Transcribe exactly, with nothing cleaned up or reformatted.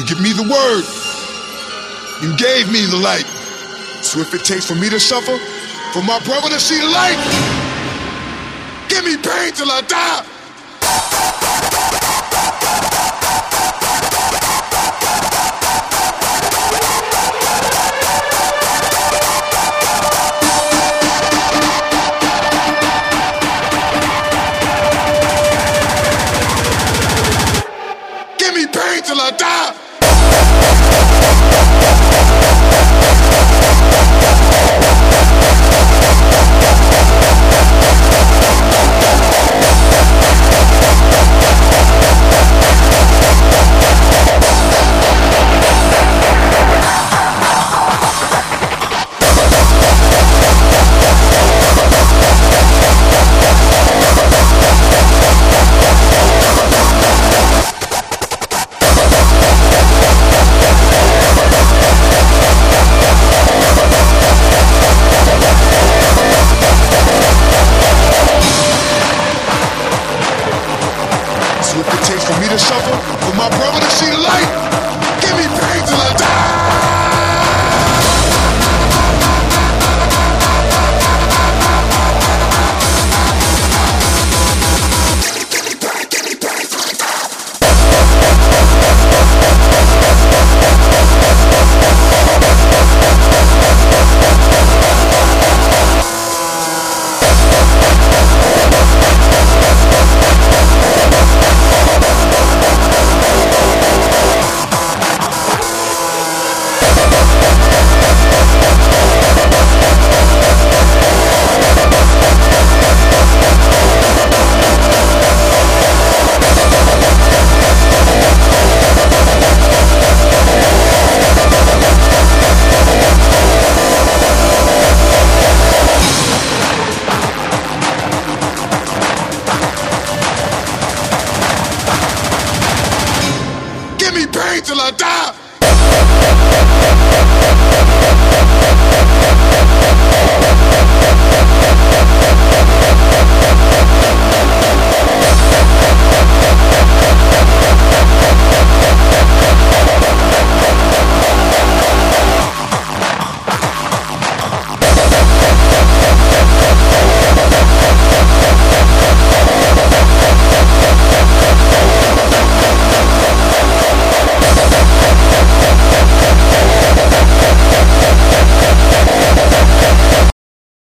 give me the word. You gave me the light. So if it takes for me to suffer, for my brother to see the light, give me pain till I die.